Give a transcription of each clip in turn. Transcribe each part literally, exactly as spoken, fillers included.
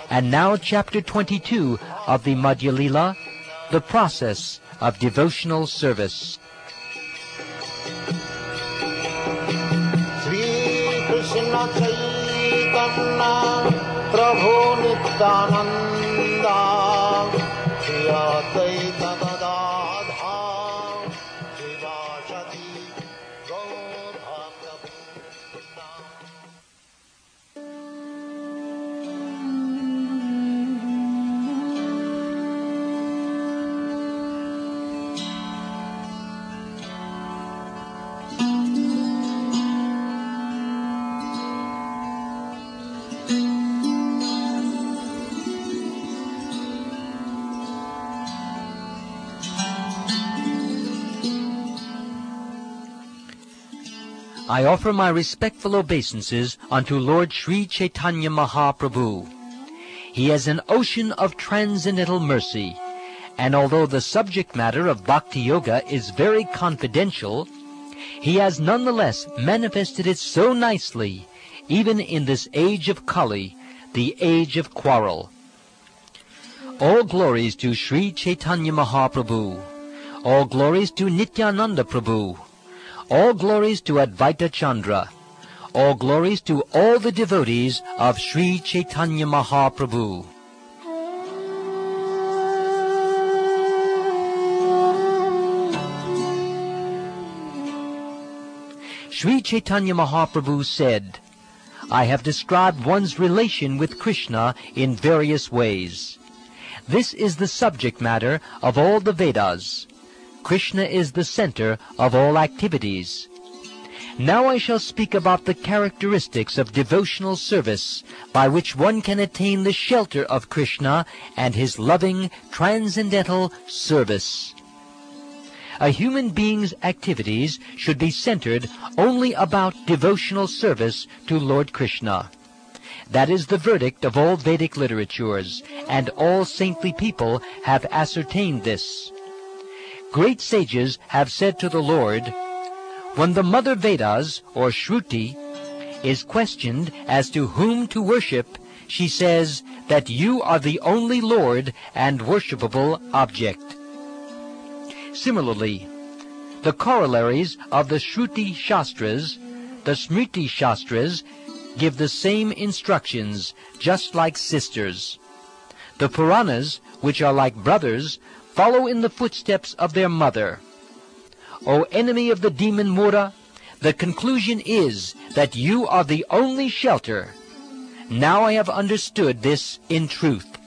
And now chapter twenty-two of the Madhya Lila, the process of devotional service. Shri Krishna Chaitanya Prabhu Nityananda Shri Advaita Gadadha Shivasati Gaurabhakta. I offer my respectful obeisances unto Lord Sri Chaitanya Mahaprabhu. He is an ocean of transcendental mercy, and although the subject matter of Bhakti Yoga is very confidential, he has nonetheless manifested it so nicely, even in this age of Kali, the age of quarrel. All glories to Sri Chaitanya Mahaprabhu. All glories to Nityananda Prabhu. All glories to Advaita Chandra. All glories to all the devotees of Sri Chaitanya Mahaprabhu. Sri Chaitanya Mahaprabhu said, I have described one's relation with Krishna in various ways. This is the subject matter of all the Vedas. Krishna is the center of all activities. Now I shall speak about the characteristics of devotional service by which one can attain the shelter of Krishna and his loving, transcendental service. A human being's activities should be centered only about devotional service to Lord Krishna. That is the verdict of all Vedic literatures, and all saintly people have ascertained this. Great sages have said to the Lord, when the mother Vedas, or Shruti, is questioned as to whom to worship, she says that you are the only Lord and worshipable object. Similarly, the corollaries of the Shruti Shastras, the Smriti Shastras, give the same instructions, just like sisters. The Puranas, which are like brothers, follow in the footsteps of their mother. O enemy of the demon Mura, the conclusion is that you are the only shelter. Now I have understood this in truth.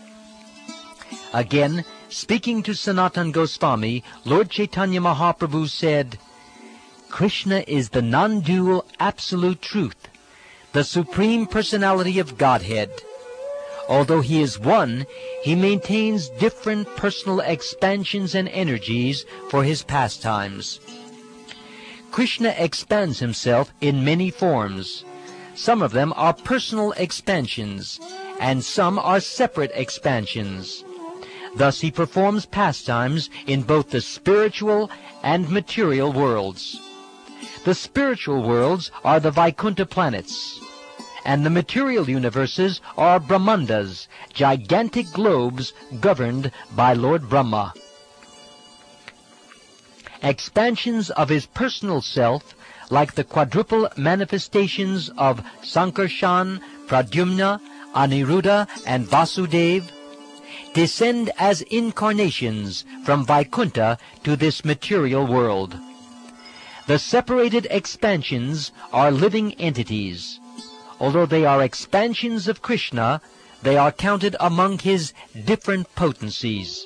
Again, speaking to Sanatana Goswami, Lord Chaitanya Mahaprabhu said, Krishna is the non-dual absolute truth, the supreme personality of Godhead. Although he is one, he maintains different personal expansions and energies for his pastimes. Krishna expands himself in many forms. Some of them are personal expansions, and some are separate expansions. Thus he performs pastimes in both the spiritual and material worlds. The spiritual worlds are the Vaikuntha planets, and the material universes are Brahmandas, gigantic globes governed by Lord Brahma. Expansions of his personal self, like the quadruple manifestations of Sankarshan, Pradyumna, Aniruddha, and Vasudeva, descend as incarnations from Vaikuntha to this material world. The separated expansions are living entities. Although they are expansions of Krishna, they are counted among his different potencies.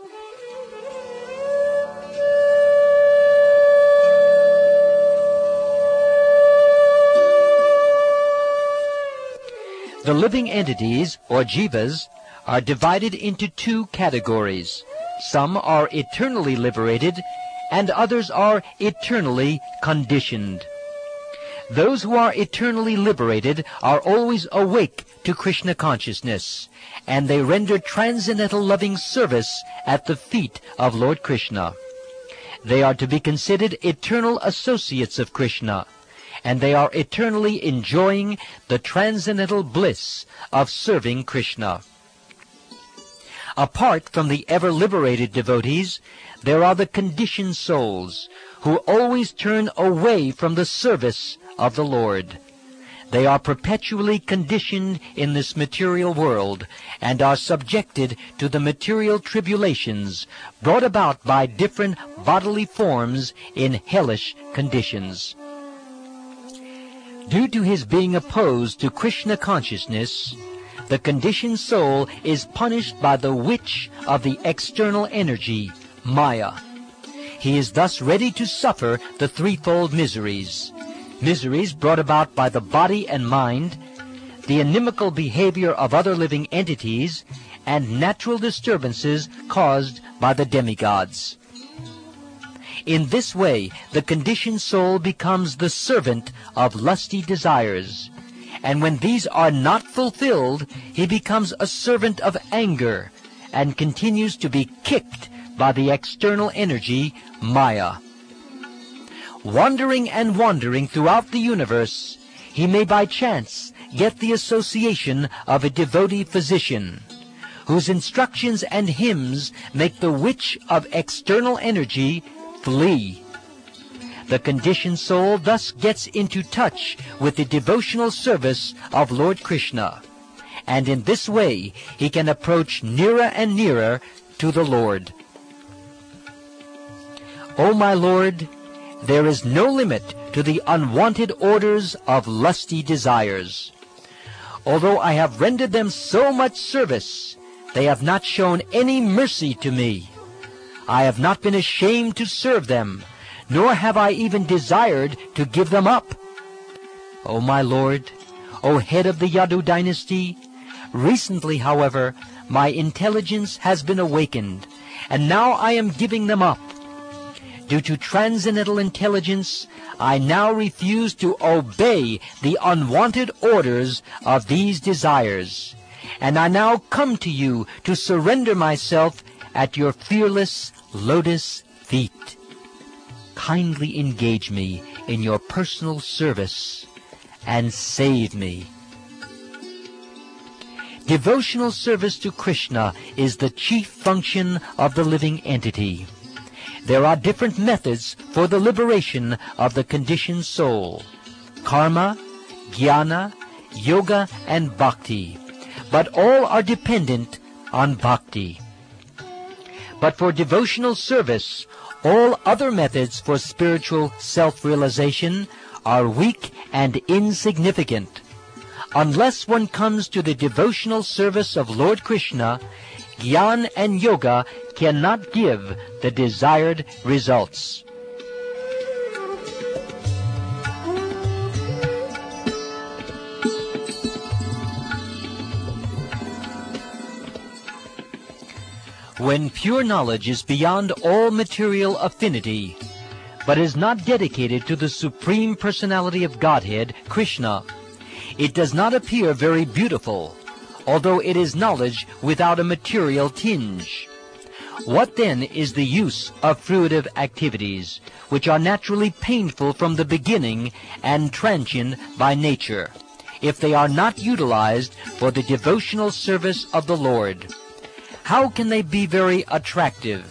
The living entities, or jivas, are divided into two categories. Some are eternally liberated, and others are eternally conditioned. Those who are eternally liberated are always awake to Krishna consciousness, and they render transcendental loving service at the feet of Lord Krishna. They are to be considered eternal associates of Krishna, and they are eternally enjoying the transcendental bliss of serving Krishna. Apart from the ever-liberated devotees, there are the conditioned souls, who always turn away from the service of the Lord. They are perpetually conditioned in this material world, and are subjected to the material tribulations brought about by different bodily forms in hellish conditions. Due to his being opposed to Krishna consciousness, the conditioned soul is punished by the witch of the external energy, Maya. He is thus ready to suffer the threefold miseries. Miseries brought about by the body and mind, the inimical behavior of other living entities, and natural disturbances caused by the demigods. In this way, the conditioned soul becomes the servant of lusty desires, and when these are not fulfilled, he becomes a servant of anger, and continues to be kicked by the external energy, Maya. Wandering and wandering throughout the universe, he may by chance get the association of a devotee physician, whose instructions and hymns make the witch of external energy flee. The conditioned soul thus gets into touch with the devotional service of Lord Krishna, and in this way he can approach nearer and nearer to the Lord. O my Lord, there is no limit to the unwanted orders of lusty desires. Although I have rendered them so much service, they have not shown any mercy to me. I have not been ashamed to serve them, nor have I even desired to give them up. O my Lord, O head of the Yadu dynasty, recently, however, my intelligence has been awakened, and now I am giving them up. Due to transcendental intelligence, I now refuse to obey the unwanted orders of these desires, and I now come to you to surrender myself at your fearless lotus feet. Kindly engage me in your personal service and save me. Devotional service to Krishna is the chief function of the living entity. There are different methods for the liberation of the conditioned soul: karma, jnana, yoga, and bhakti. But all are dependent on bhakti. But for devotional service, all other methods for spiritual self-realization are weak and insignificant. Unless one comes to the devotional service of Lord Krishna, Jnana and yoga cannot give the desired results. When pure knowledge is beyond all material affinity, but is not dedicated to the Supreme Personality of Godhead, Krishna, it does not appear very beautiful, although it is knowledge without a material tinge. What then is the use of fruitive activities, which are naturally painful from the beginning and transient by nature, if they are not utilized for the devotional service of the Lord? How can they be very attractive?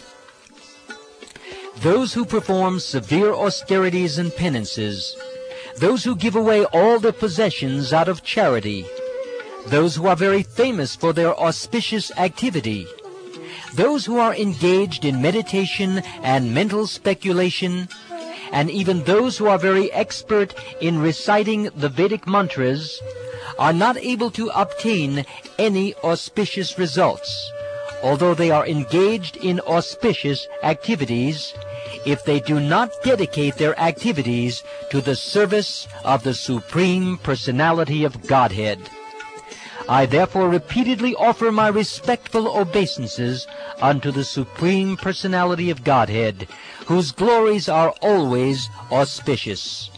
Those who perform severe austerities and penances, those who give away all their possessions out of charity, those who are very famous for their auspicious activity, those who are engaged in meditation and mental speculation, and even those who are very expert in reciting the Vedic mantras, are not able to obtain any auspicious results, although they are engaged in auspicious activities, if they do not dedicate their activities to the service of the Supreme Personality of Godhead. I therefore repeatedly offer my respectful obeisances unto the Supreme Personality of Godhead, whose glories are always auspicious.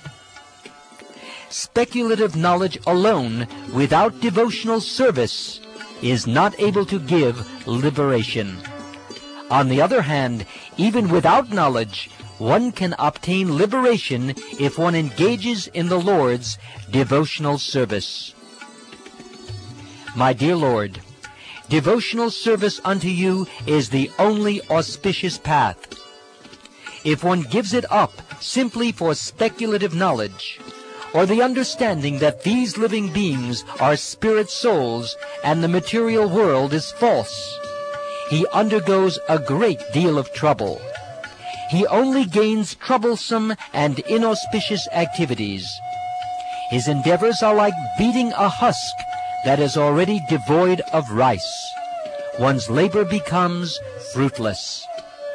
Speculative knowledge alone, without devotional service, is not able to give liberation. On the other hand, even without knowledge, one can obtain liberation if one engages in the Lord's devotional service. My dear Lord, devotional service unto you is the only auspicious path. If one gives it up simply for speculative knowledge, or the understanding that these living beings are spirit souls and the material world is false, he undergoes a great deal of trouble. He only gains troublesome and inauspicious activities. His endeavors are like beating a husk that is already devoid of rice. One's labor becomes fruitless.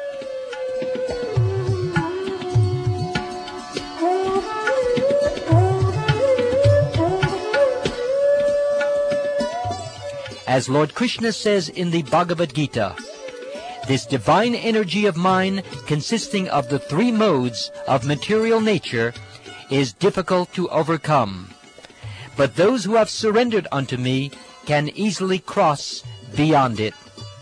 As Lord Krishna says in the Bhagavad Gita, this divine energy of mine, consisting of the three modes of material nature, is difficult to overcome. But those who have surrendered unto me can easily cross beyond it.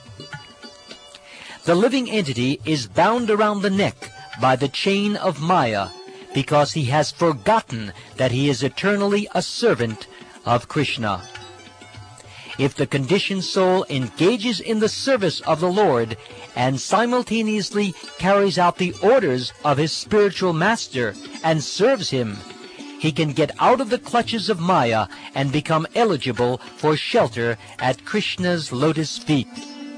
The living entity is bound around the neck by the chain of Maya, because he has forgotten that he is eternally a servant of Krishna. If the conditioned soul engages in the service of the Lord and simultaneously carries out the orders of his spiritual master and serves him, he can get out of the clutches of Maya and become eligible for shelter at Krishna's lotus feet.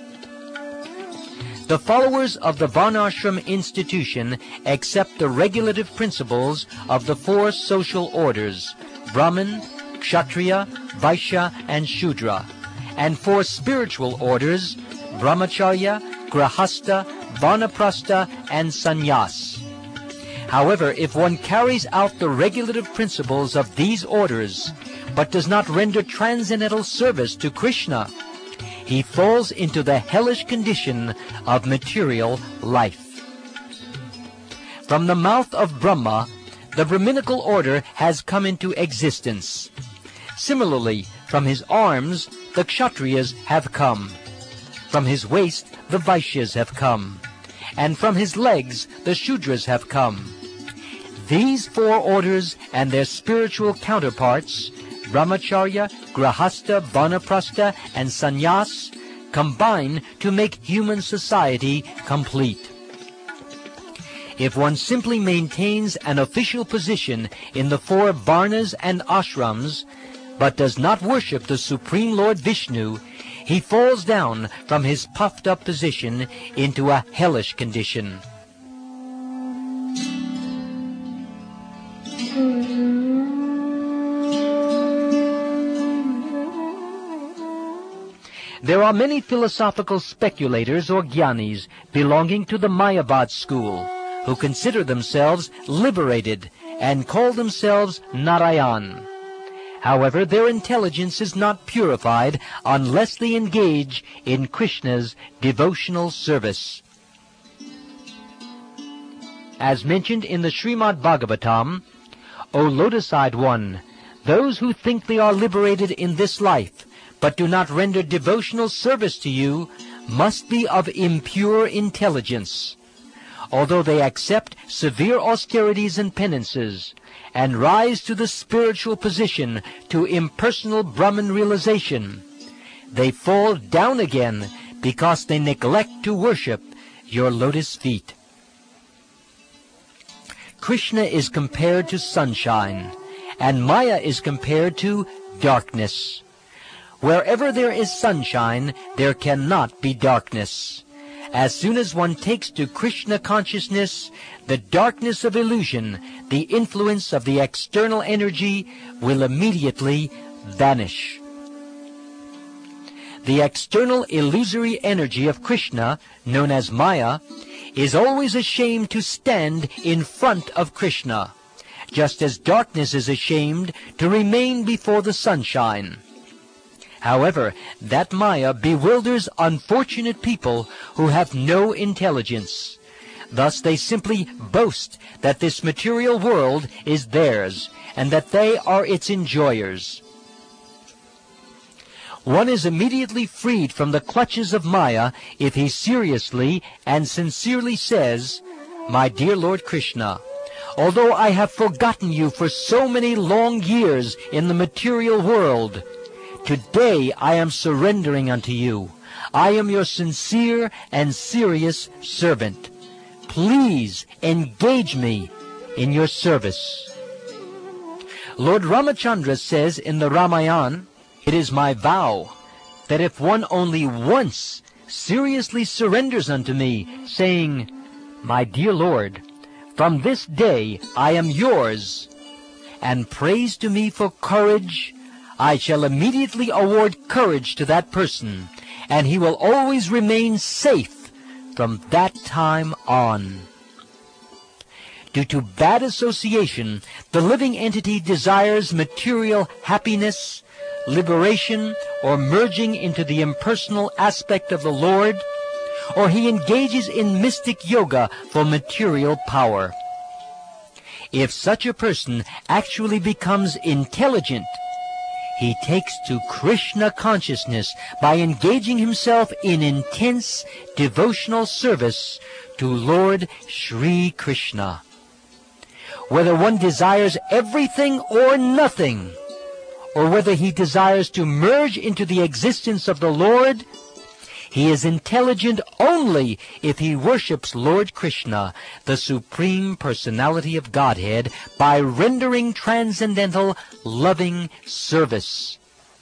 The followers of the Varnashram institution accept the regulative principles of the four social orders, Brahman, Kshatriya, Vaishya, and Shudra, and four spiritual orders, Brahmacharya, Grahastha, Vanaprastha, and Sannyas. However, if one carries out the regulative principles of these orders, but does not render transcendental service to Krishna, he falls into the hellish condition of material life. From the mouth of Brahma, the Brahminical order has come into existence. Similarly, from his arms, the Kshatriyas have come. From his waist, the Vaishyas have come. And from his legs, the Shudras have come. These four orders and their spiritual counterparts, Brahmacharya, Grahastha, Vanaprastha, and Sannyas, combine to make human society complete. If one simply maintains an official position in the four Varnas and Ashrams, but does not worship the Supreme Lord Vishnu, he falls down from his puffed-up position into a hellish condition. There are many philosophical speculators or jnanis belonging to the Mayavad school who consider themselves liberated and call themselves Narayan. However, their intelligence is not purified unless they engage in Krishna's devotional service. As mentioned in the Srimad Bhagavatam, O lotus-eyed one, those who think they are liberated in this life, but do not render devotional service to you, must be of impure intelligence. Although they accept severe austerities and penances, and rise to the spiritual position to impersonal Brahman realization, they fall down again because they neglect to worship your lotus feet. Krishna is compared to sunshine, and Maya is compared to darkness. Wherever there is sunshine, there cannot be darkness. As soon as one takes to Krishna consciousness, the darkness of illusion, the influence of the external energy, will immediately vanish. The external illusory energy of Krishna, known as Maya, is always ashamed to stand in front of Krishna, just as darkness is ashamed to remain before the sunshine. However, that Maya bewilders unfortunate people who have no intelligence. Thus they simply boast that this material world is theirs, and that they are its enjoyers. One is immediately freed from the clutches of Maya if he seriously and sincerely says, My dear Lord Krishna, although I have forgotten you for so many long years in the material world, Today I am surrendering unto you. I am your sincere and serious servant. Please engage me in your service. Lord Ramachandra says in the Ramayana, "It is my vow that if one only once seriously surrenders unto me, saying, 'My dear Lord, from this day I am yours,' and prays to me for courage, I shall immediately award courage to that person, and he will always remain safe from that time on." Due to bad association, the living entity desires material happiness, liberation, or merging into the impersonal aspect of the Lord, or he engages in mystic yoga for material power. If such a person actually becomes intelligent, he takes to Krishna consciousness by engaging himself in intense devotional service to Lord Sri Krishna. Whether one desires everything or nothing, or whether he desires to merge into the existence of the Lord, he is intelligent only if he worships Lord Krishna, the Supreme Personality of Godhead, by rendering transcendental, loving service.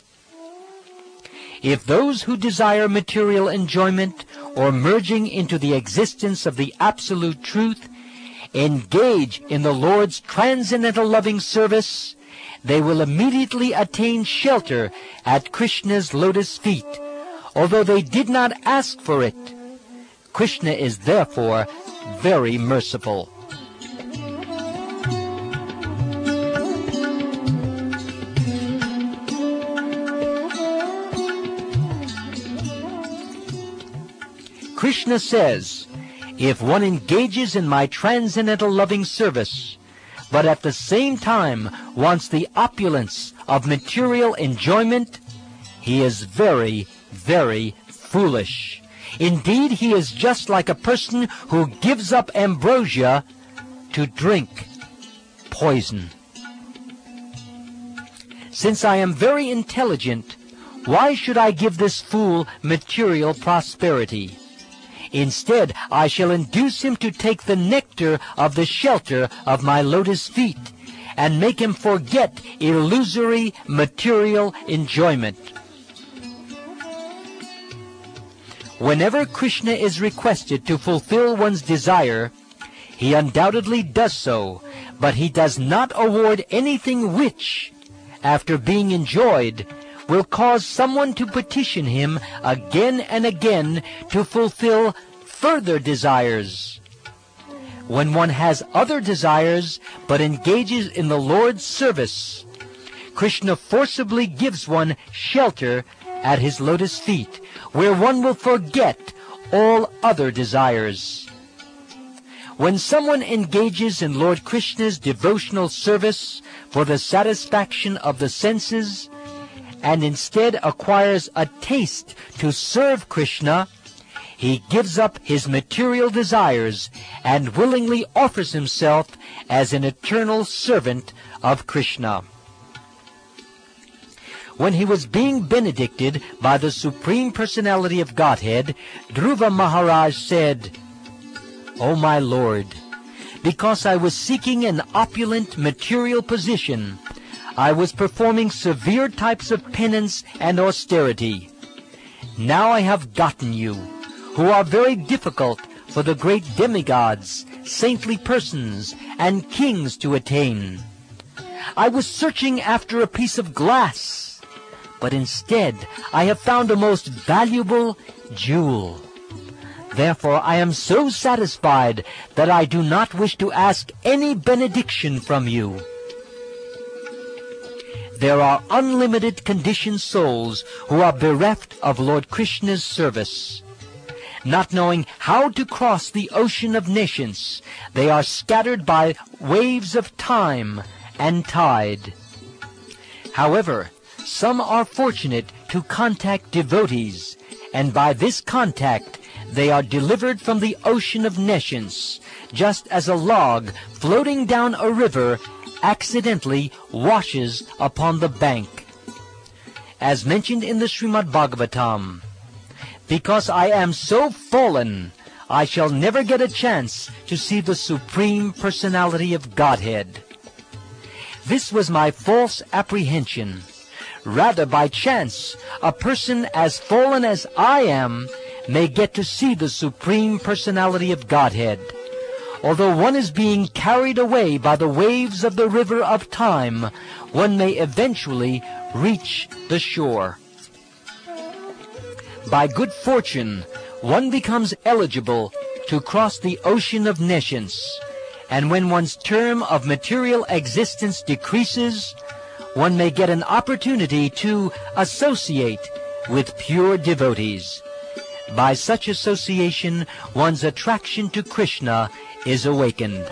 If those who desire material enjoyment or merging into the existence of the Absolute Truth engage in the Lord's transcendental loving service, they will immediately attain shelter at Krishna's lotus feet, although they did not ask for it. Krishna is therefore very merciful. Krishna says, "If one engages in my transcendental loving service, but at the same time wants the opulence of material enjoyment, he is very, very foolish. Indeed, he is just like a person who gives up ambrosia to drink poison." Since I am very intelligent, why should I give this fool material prosperity? Instead, I shall induce him to take the nectar of the shelter of my lotus feet and make him forget illusory material enjoyment. Whenever Krishna is requested to fulfill one's desire, he undoubtedly does so, but he does not award anything which, after being enjoyed, will cause someone to petition him again and again to fulfill further desires. When one has other desires but engages in the Lord's service, Krishna forcibly gives one shelter at his lotus feet, where one will forget all other desires. When someone engages in Lord Krishna's devotional service for the satisfaction of the senses, and instead acquires a taste to serve Krishna, he gives up his material desires and willingly offers himself as an eternal servant of Krishna. When he was being benedicted by the Supreme Personality of Godhead, Dhruva Maharaj said, "O my Lord, because I was seeking an opulent material position, I was performing severe types of penance and austerity. Now I have gotten you, who are very difficult for the great demigods, saintly persons, and kings to attain. I was searching after a piece of glass, but instead I have found a most valuable jewel. Therefore I am so satisfied that I do not wish to ask any benediction from you." There are unlimited conditioned souls who are bereft of Lord Krishna's service. Not knowing how to cross the ocean of nations, they are scattered by waves of time and tide. However, some are fortunate to contact devotees, and by this contact they are delivered from the ocean of nations, just as a log floating down a river accidentally washes upon the bank. as mentioned in the Srimad Bhagavatam. Because I am so fallen, I shall never get a chance to see the Supreme Personality of Godhead. This was my false apprehension. Rather, by chance, a person as fallen as I am may get to see the Supreme Personality of Godhead. Although one is being carried away by the waves of the river of time, one may eventually reach the shore. By good fortune, one becomes eligible to cross the ocean of nescience, and when one's term of material existence decreases, one may get an opportunity to associate with pure devotees. By such association, one's attraction to Krishna is awakened.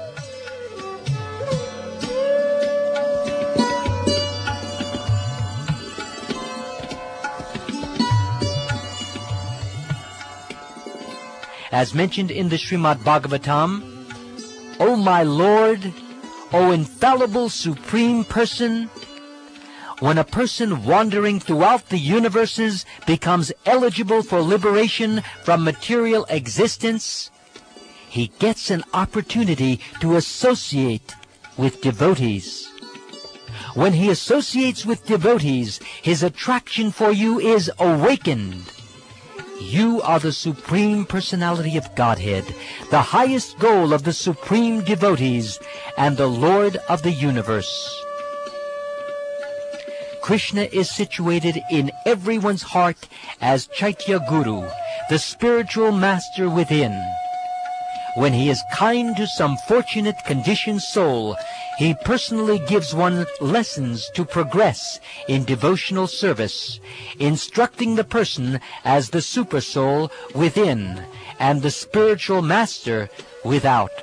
As mentioned in the Srimad Bhagavatam, O my Lord, O infallible Supreme Person, when a person wandering throughout the universes becomes eligible for liberation from material existence, he gets an opportunity to associate with devotees. When he associates with devotees, his attraction for you is awakened. You are the Supreme Personality of Godhead, the highest goal of the Supreme Devotees, and the Lord of the universe. Krishna is situated in everyone's heart as Chaitya Guru, the spiritual master within. When he is kind to some fortunate conditioned soul, he personally gives one lessons to progress in devotional service, instructing the person as the supersoul within and the spiritual master without.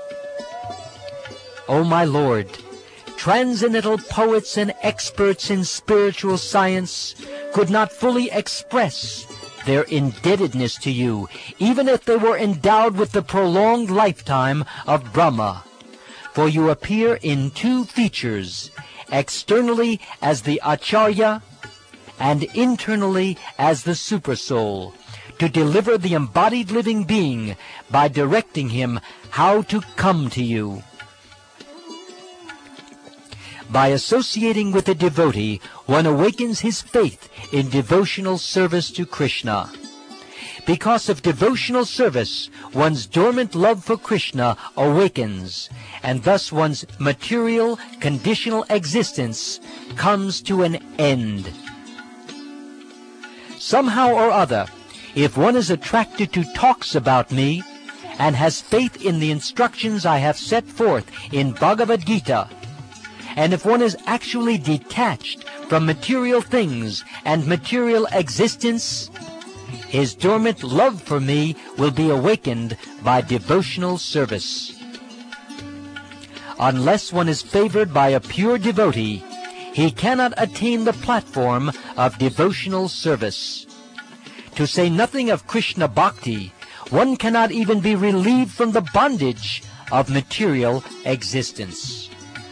O my Lord, transcendental poets and experts in spiritual science could not fully express their indebtedness to you, even if they were endowed with the prolonged lifetime of Brahma. For you appear in two features, externally as the Acharya and internally as the Supersoul, to deliver the embodied living being by directing him how to come to you. By associating with a devotee, one awakens his faith in devotional service to Krishna. Because of devotional service, one's dormant love for Krishna awakens, and thus one's material, conditional existence comes to an end. Somehow or other, if one is attracted to talks about me, and has faith in the instructions I have set forth in Bhagavad Gita, and if one is actually detached from material things and material existence, his dormant love for me will be awakened by devotional service. Unless one is favored by a pure devotee, he cannot attain the platform of devotional service. To say nothing of Krishna Bhakti, one cannot even be relieved from the bondage of material existence.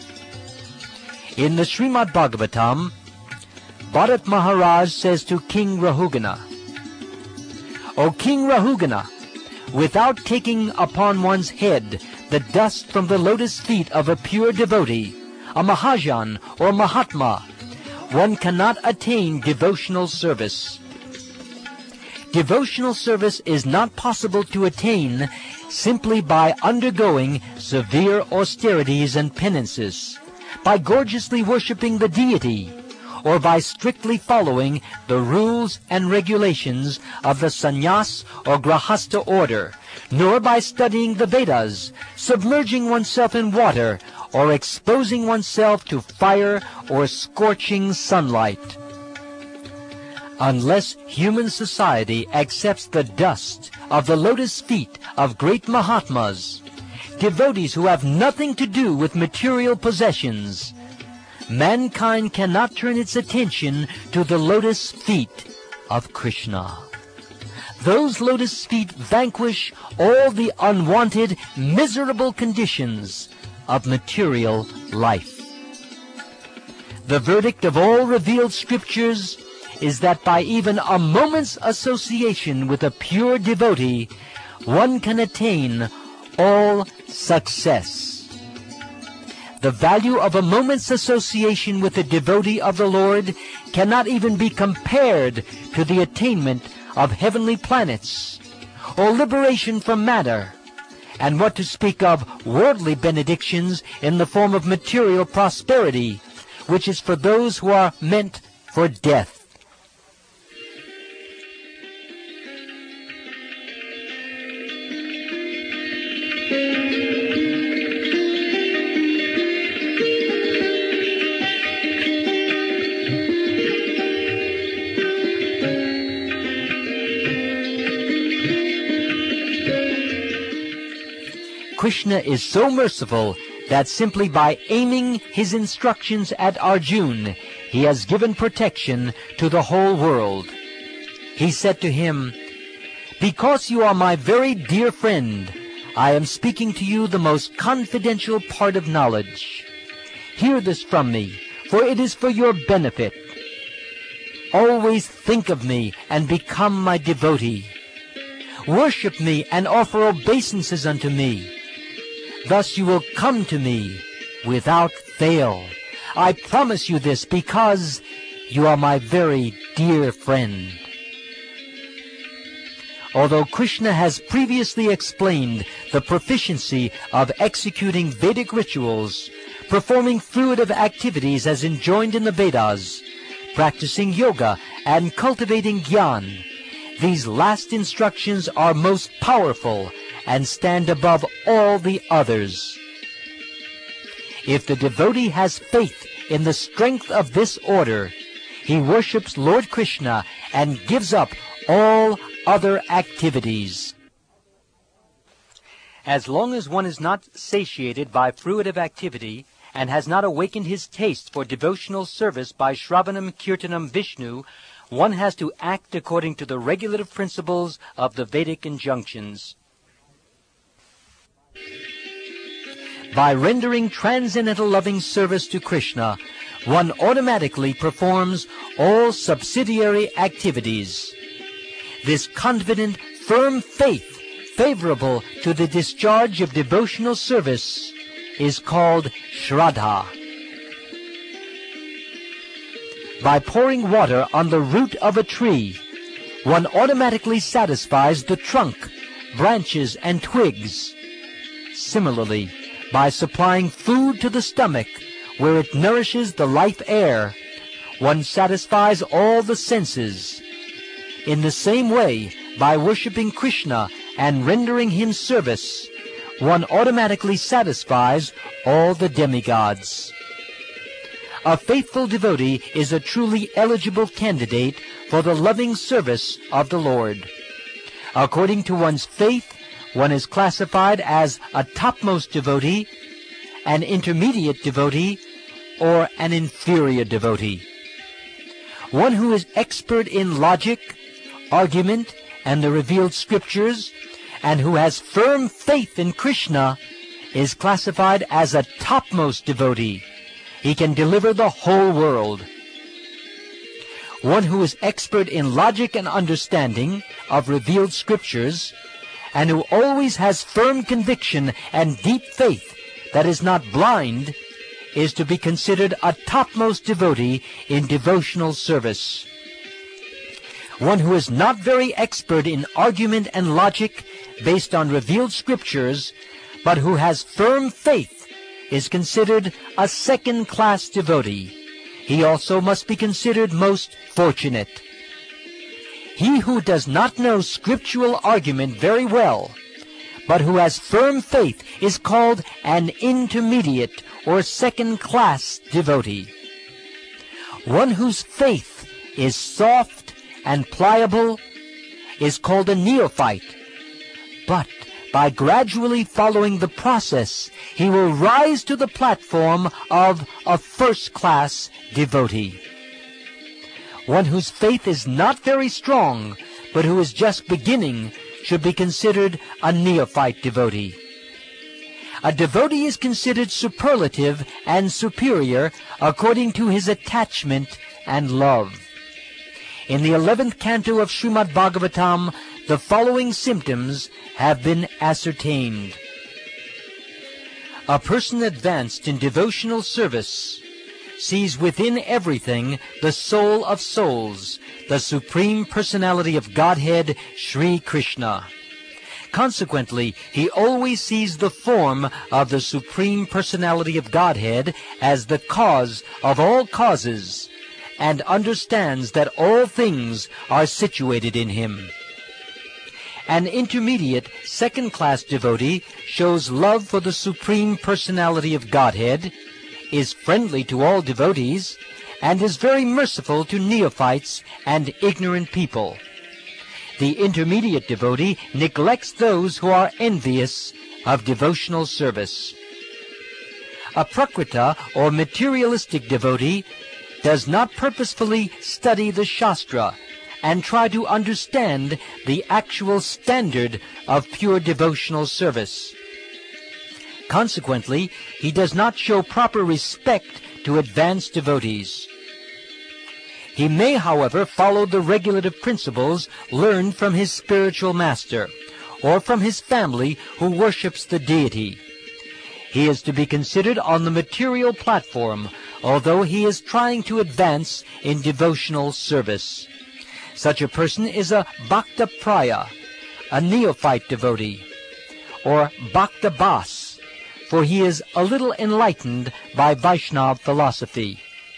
In the Srimad Bhagavatam, Bharat Maharaj says to King Rahugana, O King Rahugana, without taking upon one's head the dust from the lotus feet of a pure devotee, a Mahajan or Mahatma, one cannot attain devotional service. Devotional service is not possible to attain simply by undergoing severe austerities and penances, by gorgeously worshipping the deity, or by strictly following the rules and regulations of the sannyas or grahastha order, nor by studying the Vedas, submerging oneself in water, or exposing oneself to fire or scorching sunlight. Unless human society accepts the dust of the lotus feet of great Mahatmas, devotees who have nothing to do with material possessions, mankind cannot turn its attention to the lotus feet of Krishna. Those lotus feet vanquish all the unwanted, miserable conditions of material life. The verdict of all revealed scriptures is that by even a moment's association with a pure devotee, one can attain all success. The value of a moment's association with a devotee of the Lord cannot even be compared to the attainment of heavenly planets or liberation from matter, and what to speak of worldly benedictions in the form of material prosperity, which is for those who are meant for death. Krishna is so merciful that simply by aiming his instructions at Arjuna, he has given protection to the whole world. He said to him, "Because you are my very dear friend, I am speaking to you the most confidential part of knowledge. Hear this from me, for it is for your benefit. Always think of me and become my devotee. Worship me and offer obeisances unto me. Thus you will come to me without fail. I promise you this because you are my very dear friend." Although Krishna has previously explained the proficiency of executing Vedic rituals, performing fruitive activities as enjoined in the Vedas, practicing yoga, and cultivating jnana, these last instructions are most powerful and stand above all the others. If the devotee has faith in the strength of this order, he worships Lord Krishna and gives up all other activities. As long as one is not satiated by fruitive activity and has not awakened his taste for devotional service by Shravanam Kirtanam Vishnu, one has to act according to the regulative principles of the Vedic injunctions. By rendering transcendental loving service to Krishna, one automatically performs all subsidiary activities. This confident, firm faith favorable to the discharge of devotional service is called Shraddha. By pouring water on the root of a tree, one automatically satisfies the trunk, branches, and twigs. Similarly, by supplying food to the stomach, where it nourishes the life air, one satisfies all the senses. In the same way, by worshipping Krishna and rendering him service, one automatically satisfies all the demigods. A faithful devotee is a truly eligible candidate for the loving service of the Lord. According to one's faith, one is classified as a topmost devotee, an intermediate devotee, or an inferior devotee. One who is expert in logic, argument, and the revealed scriptures, and who has firm faith in Krishna, is classified as a topmost devotee. He can deliver the whole world. One who is expert in logic and understanding of revealed scriptures, and who always has firm conviction and deep faith that is not blind, is to be considered a topmost devotee in devotional service. One who is not very expert in argument and logic based on revealed scriptures, but who has firm faith, is considered a second-class devotee. He also must be considered most fortunate. He who does not know scriptural argument very well, but who has firm faith, is called an intermediate or second-class devotee. One whose faith is soft and pliable is called a neophyte, but by gradually following the process, he will rise to the platform of a first-class devotee. One whose faith is not very strong, but who is just beginning, should be considered a neophyte devotee. A devotee is considered superlative and superior according to his attachment and love. In the eleventh canto of Srimad Bhagavatam, the following symptoms have been ascertained. A person advanced in devotional service sees within everything the soul of souls, the Supreme Personality of Godhead, Sri Krishna. Consequently, he always sees the form of the Supreme Personality of Godhead as the cause of all causes, and understands that all things are situated in him. An intermediate, second-class devotee shows love for the Supreme Personality of Godhead, is friendly to all devotees, and is very merciful to neophytes and ignorant people. The intermediate devotee neglects those who are envious of devotional service. A Prakrita or materialistic devotee does not purposefully study the Shastra and try to understand the actual standard of pure devotional service. Consequently, he does not show proper respect to advanced devotees. He may, however, follow the regulative principles learned from his spiritual master, or from his family who worships the deity. He is to be considered on the material platform, although he is trying to advance in devotional service. Such a person is a Bhakta Praya, a neophyte devotee, or Bhakta Bas, for he is a little enlightened by Vaishnava philosophy.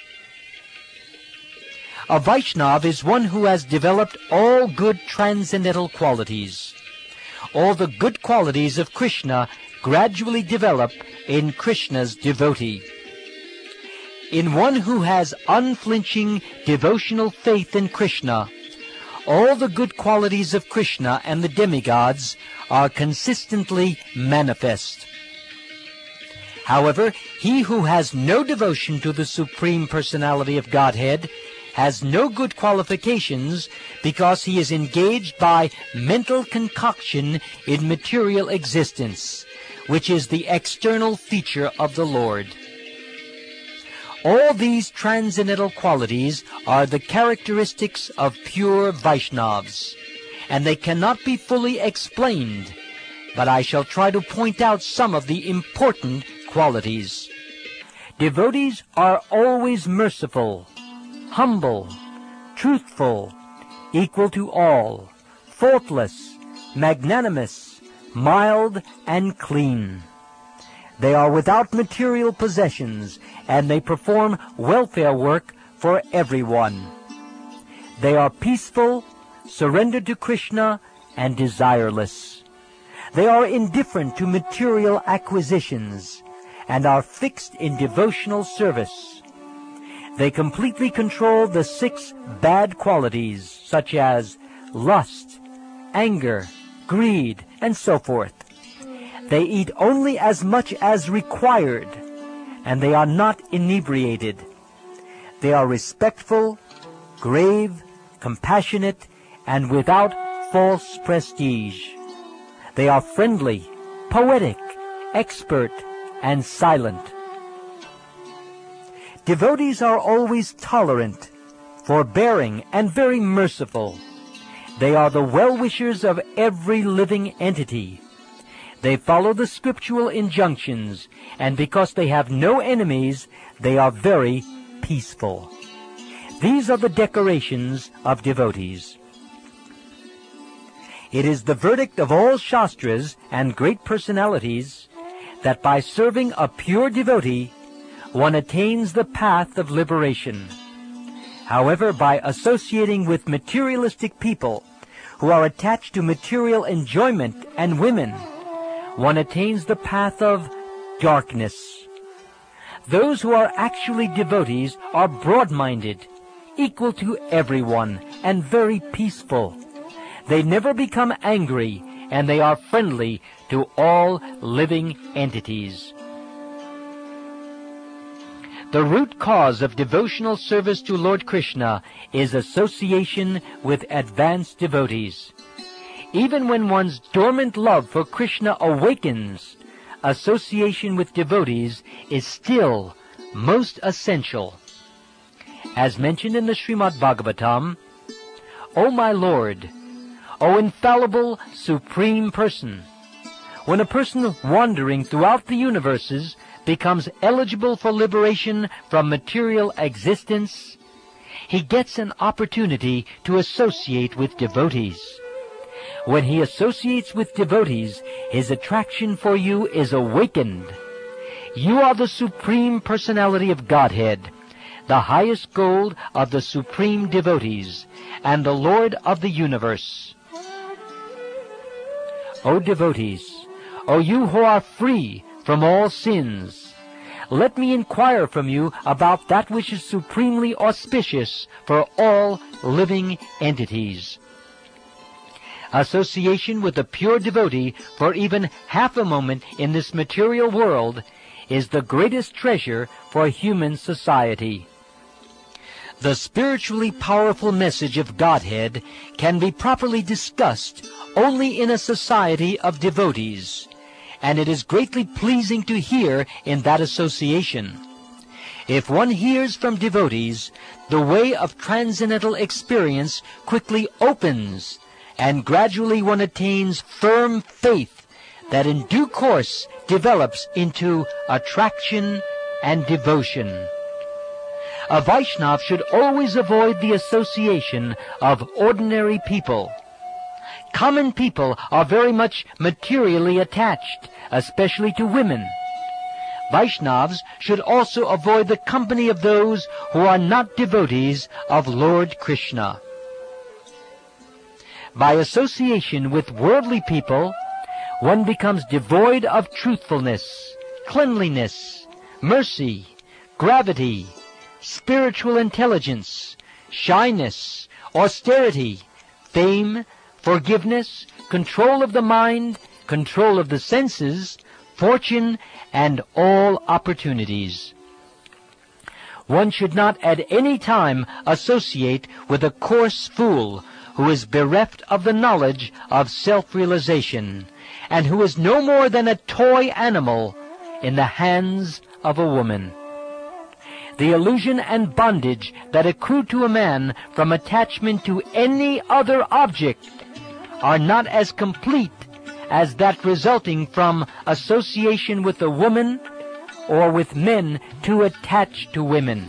A Vaishnava is one who has developed all good transcendental qualities. All the good qualities of Krishna gradually develop in Krishna's devotee. In one who has unflinching devotional faith in Krishna, all the good qualities of Krishna and the demigods are consistently manifest. However, he who has no devotion to the Supreme Personality of Godhead has no good qualifications because he is engaged by mental concoction in material existence, which is the external feature of the Lord. All these transcendental qualities are the characteristics of pure Vaishnavas, and they cannot be fully explained, but I shall try to point out some of the important qualities. Devotees are always merciful, humble, truthful, equal to all, faultless, magnanimous, mild, and clean. They are without material possessions, and they perform welfare work for everyone. They are peaceful, surrendered to Krishna, and desireless. They are indifferent to material acquisitions, and are fixed in devotional service. They completely control the six bad qualities, such as lust, anger, greed, and so forth. They eat only as much as required, and they are not inebriated. They are respectful, grave, compassionate, and without false prestige. They are friendly, poetic, expert, and silent. Devotees are always tolerant, forbearing, and very merciful. They are the well-wishers of every living entity. They follow the scriptural injunctions, and because they have no enemies, they are very peaceful. These are the decorations of devotees. It is the verdict of all Shastras and great personalities that by serving a pure devotee, one attains the path of liberation. However, by associating with materialistic people who are attached to material enjoyment and women, one attains the path of darkness. Those who are actually devotees are broad-minded, equal to everyone, and very peaceful. They never become angry, and they are friendly to all living entities. The root cause of devotional service to Lord Krishna is association with advanced devotees. Even when one's dormant love for Krishna awakens, association with devotees is still most essential. As mentioned in the Srimad Bhagavatam, O my Lord, O infallible Supreme Person, when a person wandering throughout the universes becomes eligible for liberation from material existence, he gets an opportunity to associate with devotees. When he associates with devotees, his attraction for you is awakened. You are the Supreme Personality of Godhead, the highest goal of the Supreme Devotees, and the Lord of the universe. O devotees, O you who are free from all sins, let me inquire from you about that which is supremely auspicious for all living entities. Association with a pure devotee for even half a moment in this material world is the greatest treasure for human society. The spiritually powerful message of Godhead can be properly discussed only in a society of devotees, and it is greatly pleasing to hear in that association. If one hears from devotees, the way of transcendental experience quickly opens, and gradually one attains firm faith that in due course develops into attraction and devotion. A Vaishnava should always avoid the association of ordinary people. Common people are very much materially attached, especially to women. Vaishnavas should also avoid the company of those who are not devotees of Lord Krishna. By association with worldly people, one becomes devoid of truthfulness, cleanliness, mercy, gravity, spiritual intelligence, shyness, austerity, fame, forgiveness, control of the mind, control of the senses, fortune, and all opportunities. One should not at any time associate with a coarse fool who is bereft of the knowledge of self-realization, and who is no more than a toy animal in the hands of a woman. The illusion and bondage that accrue to a man from attachment to any other object are not as complete as that resulting from association with a woman or with men too attached to women.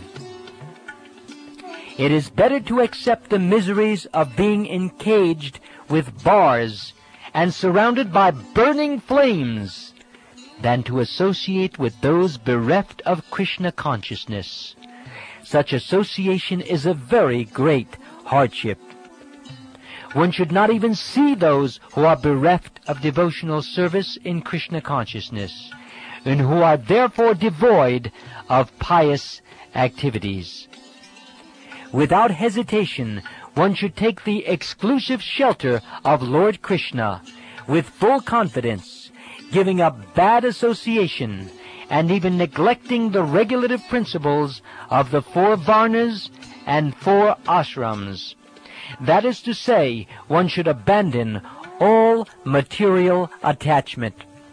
It is better to accept the miseries of being encaged with bars and surrounded by burning flames than to associate with those bereft of Krishna consciousness. Such association is a very great hardship. One should not even see those who are bereft of devotional service in Krishna consciousness, and who are therefore devoid of pious activities. Without hesitation, one should take the exclusive shelter of Lord Krishna with full confidence, giving up bad association and even neglecting the regulative principles of the four varnas and four ashrams. That is to say, one should abandon all material attachment.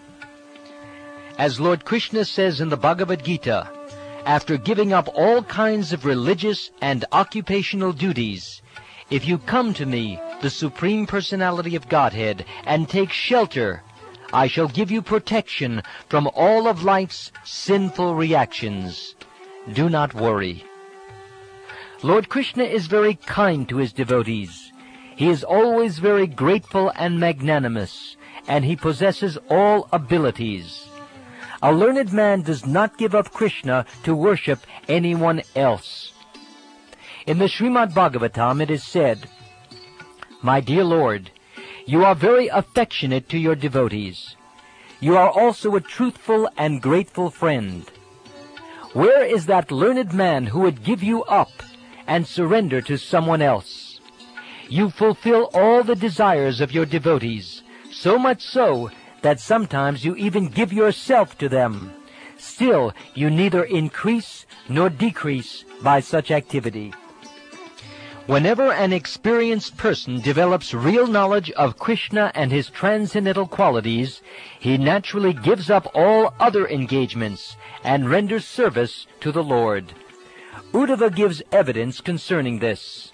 As Lord Krishna says in the Bhagavad Gita, after giving up all kinds of religious and occupational duties, if you come to me, the Supreme Personality of Godhead, and take shelter, I shall give you protection from all of life's sinful reactions. Do not worry. Lord Krishna is very kind to his devotees. He is always very grateful and magnanimous, and he possesses all abilities. A learned man does not give up Krishna to worship anyone else. In the Srimad Bhagavatam it is said, My dear Lord, you are very affectionate to your devotees. You are also a truthful and grateful friend. Where is that learned man who would give you up and surrender to someone else? You fulfill all the desires of your devotees, so much so that sometimes you even give yourself to them. Still, you neither increase nor decrease by such activity. Whenever an experienced person develops real knowledge of Krishna and his transcendental qualities, he naturally gives up all other engagements and renders service to the Lord. Uddhava gives evidence concerning this.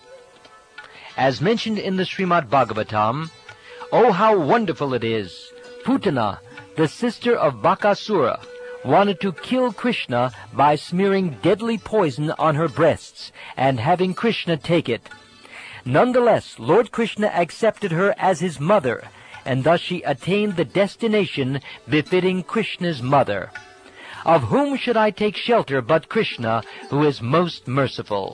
As mentioned in the Srimad Bhagavatam, "Oh, how wonderful it is! Putana, the sister of Bakasura, wanted to kill Krishna by smearing deadly poison on her breasts and having Krishna take it. Nonetheless, Lord Krishna accepted her as his mother, and thus she attained the destination befitting Krishna's mother. Of whom should I take shelter but Krishna, who is most merciful?"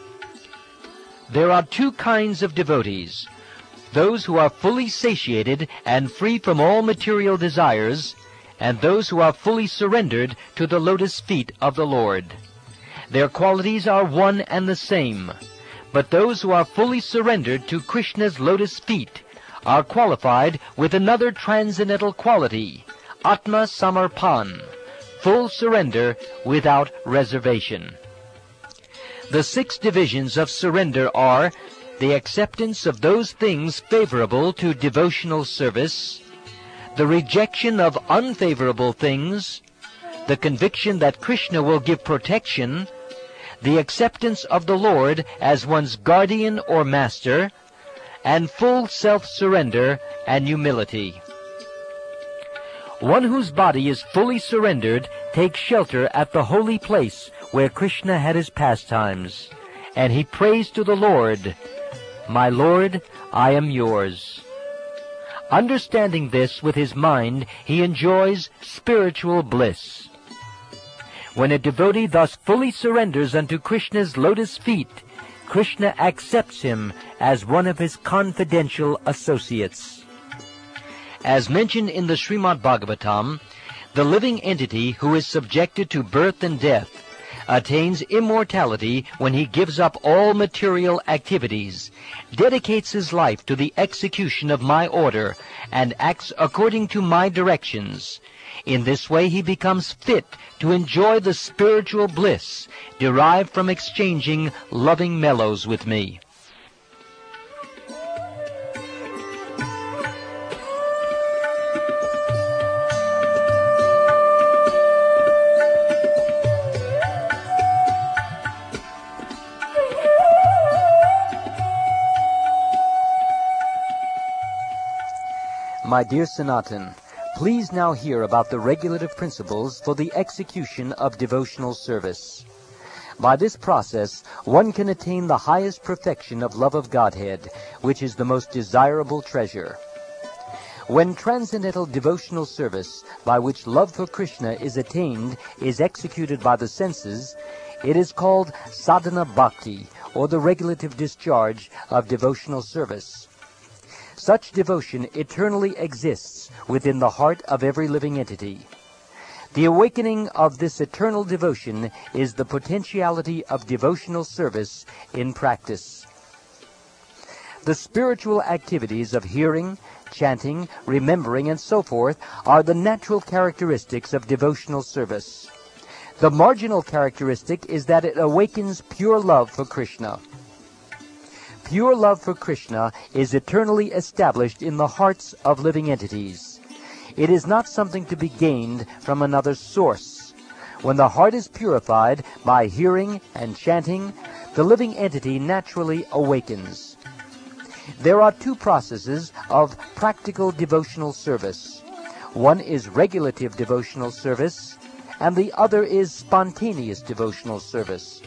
There are two kinds of devotees: those who are fully satiated and free from all material desires, and those who are fully surrendered to the lotus feet of the Lord. Their qualities are one and the same, but those who are fully surrendered to Krishna's lotus feet are qualified with another transcendental quality, Atma Samarpan, full surrender without reservation. The six divisions of surrender are the acceptance of those things favorable to devotional service, the rejection of unfavorable things, the conviction that Krishna will give protection, the acceptance of the Lord as one's guardian or master, and full self-surrender and humility. One whose body is fully surrendered takes shelter at the holy place where Krishna had his pastimes, and he prays to the Lord, "My Lord, I am yours." Understanding this with his mind, he enjoys spiritual bliss. When a devotee thus fully surrenders unto Krishna's lotus feet, Krishna accepts him as one of his confidential associates. As mentioned in the Srimad Bhagavatam, the living entity who is subjected to birth and death attains immortality when he gives up all material activities, dedicates his life to the execution of my order, and acts according to my directions. In this way he becomes fit to enjoy the spiritual bliss derived from exchanging loving mellows with me. My dear Sanatan, please now hear about the regulative principles for the execution of devotional service. By this process, one can attain the highest perfection of love of Godhead, which is the most desirable treasure. When transcendental devotional service, by which love for Krishna is attained, is executed by the senses, it is called sadhana bhakti, or the regulative discharge of devotional service. Such devotion eternally exists within the heart of every living entity. The awakening of this eternal devotion is the potentiality of devotional service in practice. The spiritual activities of hearing, chanting, remembering, and so forth are the natural characteristics of devotional service. The marginal characteristic is that it awakens pure love for Krishna. Pure love for Krishna is eternally established in the hearts of living entities. It is not something to be gained from another source. When the heart is purified by hearing and chanting, the living entity naturally awakens. There are two processes of practical devotional service. One is regulative devotional service, and the other is spontaneous devotional service.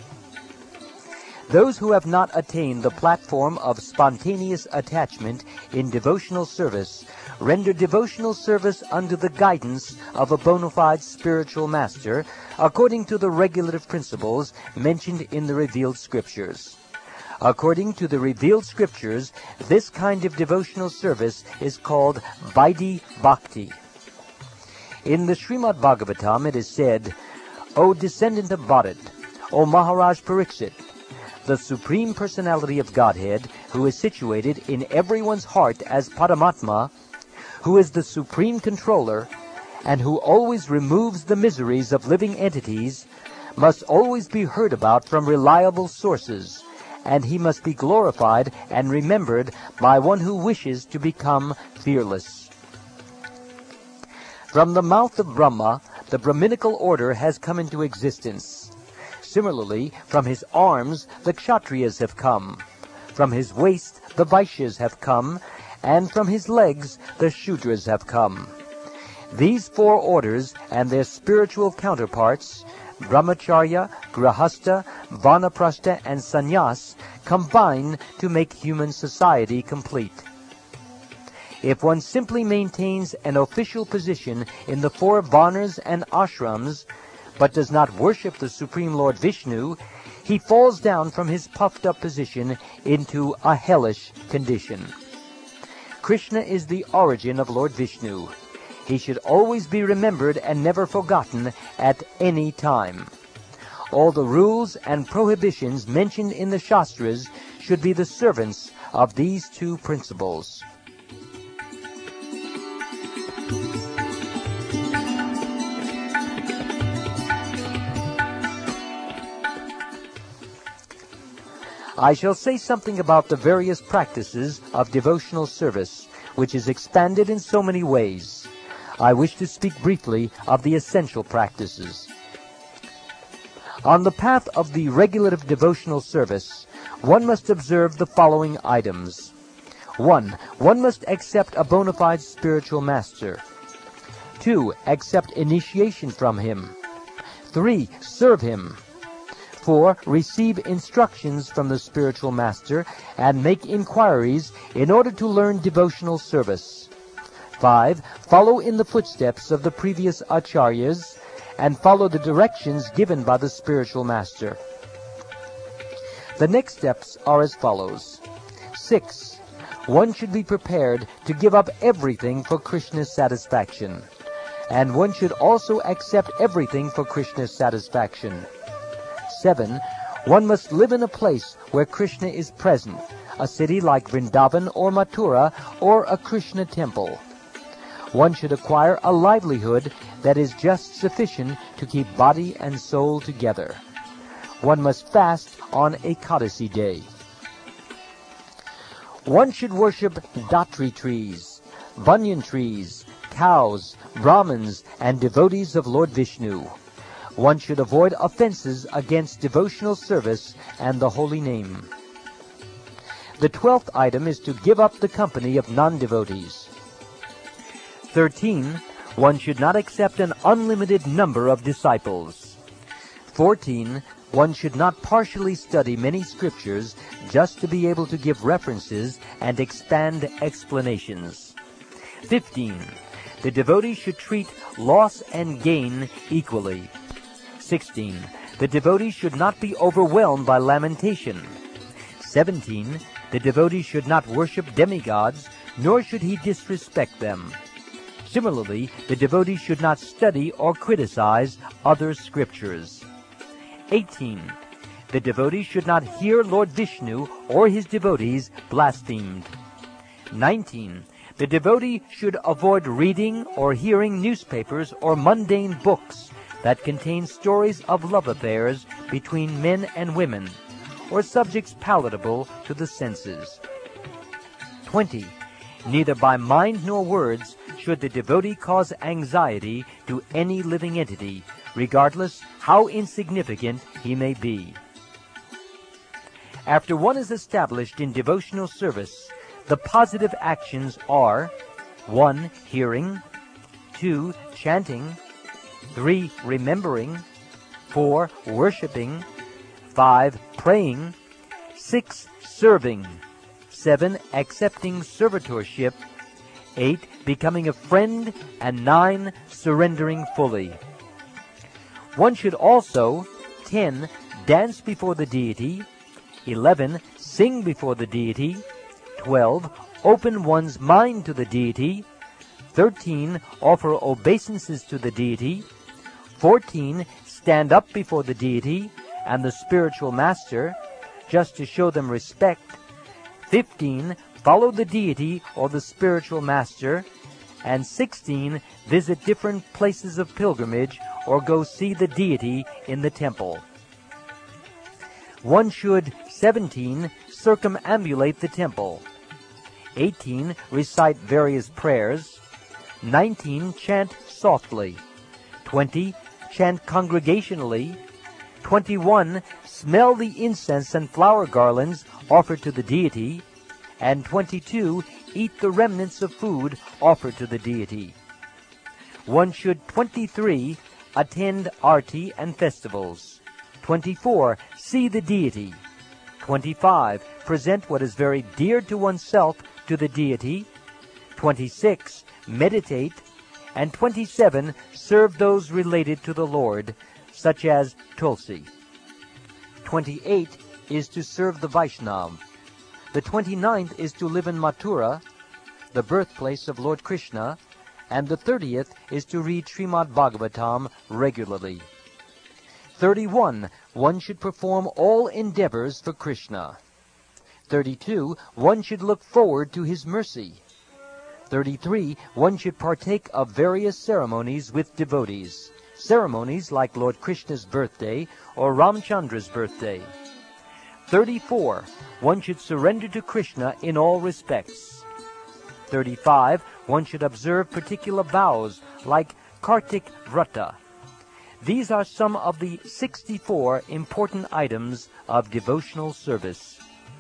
Those who have not attained the platform of spontaneous attachment in devotional service render devotional service under the guidance of a bona fide spiritual master, according to the regulative principles mentioned in the revealed scriptures. According to the revealed scriptures, this kind of devotional service is called Vaidhi Bhakti. In the Srimad Bhagavatam it is said, "O descendant of Bharat, O Maharaj Pariksit, the Supreme Personality of Godhead, who is situated in everyone's heart as Paramatma, who is the Supreme Controller, and who always removes the miseries of living entities, must always be heard about from reliable sources, and he must be glorified and remembered by one who wishes to become fearless. From the mouth of Brahma, the Brahminical order has come into existence. Similarly, from his arms, the Kshatriyas have come. From his waist, the Vaishyas have come, and from his legs, the Shudras have come. These four orders and their spiritual counterparts, Brahmacharya, Grahastha, Vanaprastha, and Sannyas, combine to make human society complete. If one simply maintains an official position in the four varnas and ashrams, but does not worship the Supreme Lord Vishnu, he falls down from his puffed-up position into a hellish condition. Krishna is the origin of Lord Vishnu. He should always be remembered and never forgotten at any time. All the rules and prohibitions mentioned in the Shastras should be the servants of these two principles. I shall say something about the various practices of devotional service, which is expanded in so many ways. I wish to speak briefly of the essential practices. On the path of the regulative devotional service, one must observe the following items. One, one must accept a bona fide spiritual master. Two, accept initiation from him. Three, serve him. Four, receive instructions from the spiritual master and make inquiries in order to learn devotional service. Five, follow in the footsteps of the previous acharyas and follow the directions given by the spiritual master. The next steps are as follows. Six, one should be prepared to give up everything for Krishna's satisfaction, and one should also accept everything for Krishna's satisfaction. Seven, one must live in a place where Krishna is present, a city like Vrindavan or Mathura, or a Krishna temple. One should acquire a livelihood that is just sufficient to keep body and soul together. One must fast on Ekadasi day. One should worship datri trees, banyan trees, cows, Brahmins, and devotees of Lord Vishnu. One should avoid offenses against devotional service and the holy name. The twelfth item is to give up the company of non-devotees. Thirteen, one should not accept an unlimited number of disciples. Fourteen, one should not partially study many scriptures just to be able to give references and expand explanations. Fifteen, the devotee should treat loss and gain equally. Sixteen, the devotee should not be overwhelmed by lamentation. Seventeen, the devotee should not worship demigods, nor should he disrespect them. Similarly, the devotee should not study or criticize other scriptures. Eighteen, the devotee should not hear Lord Vishnu or his devotees blasphemed. Nineteen, the devotee should avoid reading or hearing newspapers or mundane books that contain stories of love affairs between men and women, or subjects palatable to the senses. Twenty, neither by mind nor words should the devotee cause anxiety to any living entity, regardless how insignificant he may be. After one is established in devotional service, the positive actions are: one, hearing; two, chanting; three, remembering; four, worshiping; five, praying; six, serving; seven, accepting servitorship; eight, becoming a friend; and nine, surrendering fully. One should also, ten, dance before the deity; eleven, sing before the deity; twelve, open one's mind to the deity; thirteen, offer obeisances to the deity; fourteen, stand up before the deity and the spiritual master, just to show them respect; fifteen, follow the deity or the spiritual master; and sixteen, visit different places of pilgrimage or go see the deity in the temple. One should, seventeen, circumambulate the temple. eighteen, recite various prayers. nineteen, chant softly. twenty, chant congregationally. twenty-one, smell the incense and flower garlands offered to the deity. And twenty-two, eat the remnants of food offered to the deity. One should, twenty-three, attend arti and festivals. twenty-four, see the deity. twenty-five, present what is very dear to oneself to the deity. twenty-six, meditate. And twenty-seven, serve those related to the Lord, such as Tulsi. twenty-eight is to serve the Vaishnav. The twenty-ninth is to live in Mathura, the birthplace of Lord Krishna, and the thirtieth is to read Srimad Bhagavatam regularly. thirty-one, one should perform all endeavors for Krishna. thirty-two, one should look forward to his mercy. thirty-three, one should partake of various ceremonies with devotees, ceremonies like Lord Krishna's birthday or Ramchandra's birthday. thirty-four, one should surrender to Krishna in all respects. thirty-five, one should observe particular vows like Kartik Vrata. These are some of the sixty-four important items of devotional service.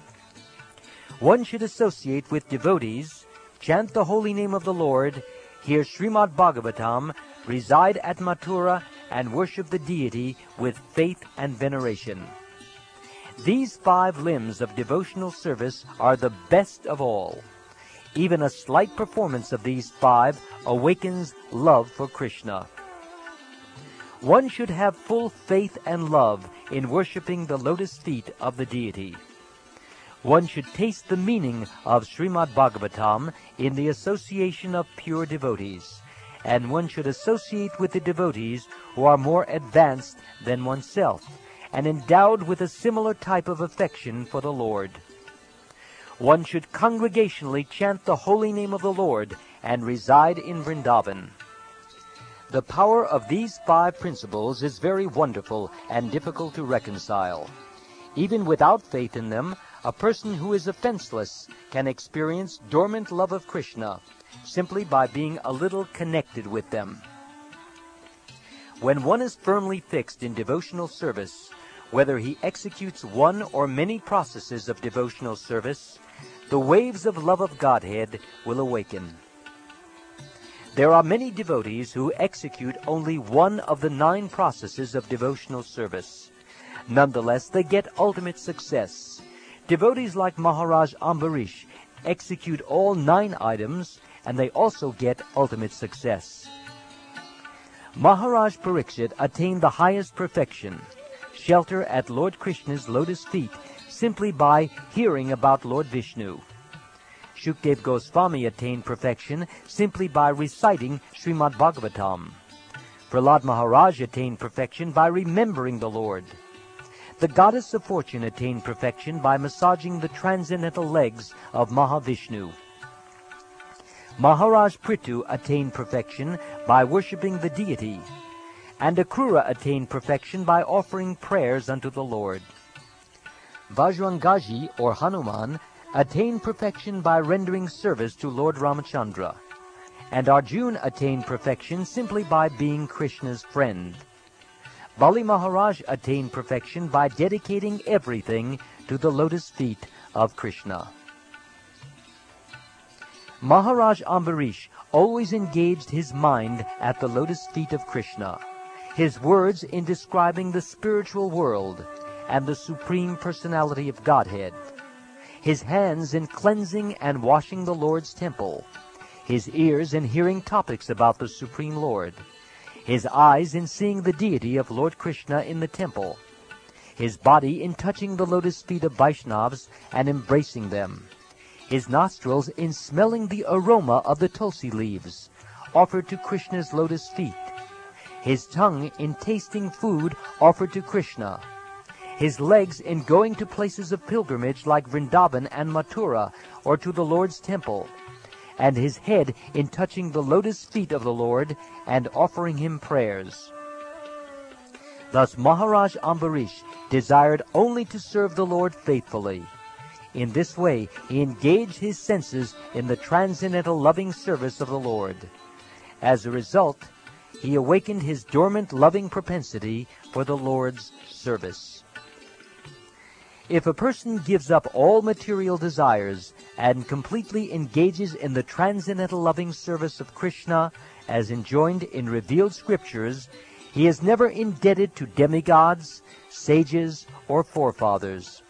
One should associate with devotees, chant the holy name of the Lord, hear Srimad Bhagavatam, reside at Mathura, and worship the deity with faith and veneration. These five limbs of devotional service are the best of all. Even a slight performance of these five awakens love for Krishna. One should have full faith and love in worshipping the lotus feet of the deity. One should taste the meaning of Srimad Bhagavatam in the association of pure devotees, and one should associate with the devotees who are more advanced than oneself, and endowed with a similar type of affection for the Lord. One should congregationally chant the holy name of the Lord and reside in Vrindavan. The power of these five principles is very wonderful and difficult to reconcile. Even without faith in them, a person who is offenseless can experience dormant love of Krishna simply by being a little connected with them. When one is firmly fixed in devotional service, whether he executes one or many processes of devotional service, the waves of love of Godhead will awaken. There are many devotees who execute only one of the nine processes of devotional service. Nonetheless, they get ultimate success. Devotees like Maharaj Ambarish execute all nine items, and they also get ultimate success. Maharaj Parikshit attained the highest perfection, shelter at Lord Krishna's lotus feet, simply by hearing about Lord Vishnu. Shukdev Goswami attained perfection simply by reciting Srimad Bhagavatam. Prahlad Maharaj attained perfection by remembering the Lord. The goddess of fortune attained perfection by massaging the transcendental legs of Mahavishnu. Maharaj Prithu attained perfection by worshipping the deity, and Akrura attained perfection by offering prayers unto the Lord. Vajrangaji, or Hanuman, attained perfection by rendering service to Lord Ramachandra, and Arjuna attained perfection simply by being Krishna's friend. Bali Maharaj attained perfection by dedicating everything to the lotus feet of Krishna. Maharaj Ambarish always engaged his mind at the lotus feet of Krishna, his words in describing the spiritual world and the Supreme Personality of Godhead, his hands in cleansing and washing the Lord's temple, his ears in hearing topics about the Supreme Lord, his eyes in seeing the deity of Lord Krishna in the temple, his body in touching the lotus feet of Vaishnavas and embracing them, his nostrils in smelling the aroma of the tulsi leaves offered to Krishna's lotus feet, his tongue in tasting food offered to Krishna, his legs in going to places of pilgrimage like Vrindavan and Mathura or to the Lord's temple, and his head in touching the lotus feet of the Lord and offering him prayers. Thus Maharaj Ambarish desired only to serve the Lord faithfully. In this way, he engaged his senses in the transcendental loving service of the Lord. As a result, he awakened his dormant loving propensity for the Lord's service. If a person gives up all material desires and completely engages in the transcendental loving service of Krishna as enjoined in revealed scriptures, he is never indebted to demigods, sages, or forefathers.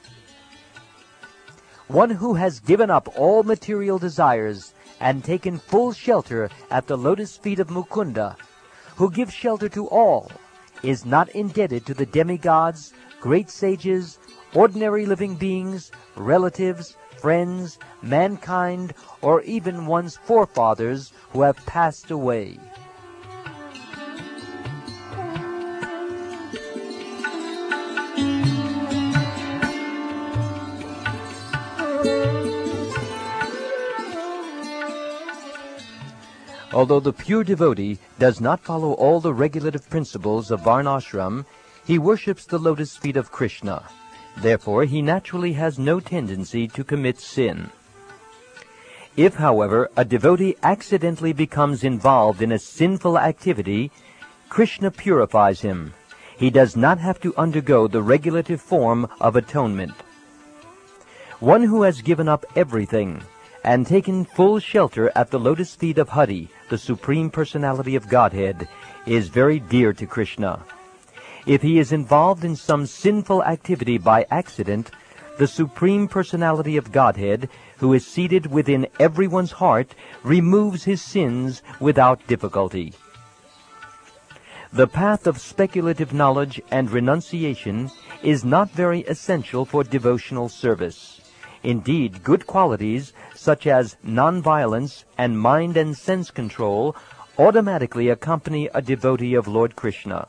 One who has given up all material desires and taken full shelter at the lotus feet of Mukunda, who gives shelter to all, is not indebted to the demigods, great sages, ordinary living beings, relatives, friends, mankind, or even one's forefathers who have passed away. Although the pure devotee does not follow all the regulative principles of Varnashram, he worships the lotus feet of Krishna. Therefore, he naturally has no tendency to commit sin. If, however, a devotee accidentally becomes involved in a sinful activity, Krishna purifies him. He does not have to undergo the regulative form of atonement. One who has given up everything and taken full shelter at the lotus feet of Hari, the Supreme Personality of Godhead, is very dear to Krishna. If he is involved in some sinful activity by accident, the Supreme Personality of Godhead, who is seated within everyone's heart, removes his sins without difficulty. The path of speculative knowledge and renunciation is not very essential for devotional service. Indeed, good qualities such as nonviolence and mind and sense control automatically accompany a devotee of Lord Krishna.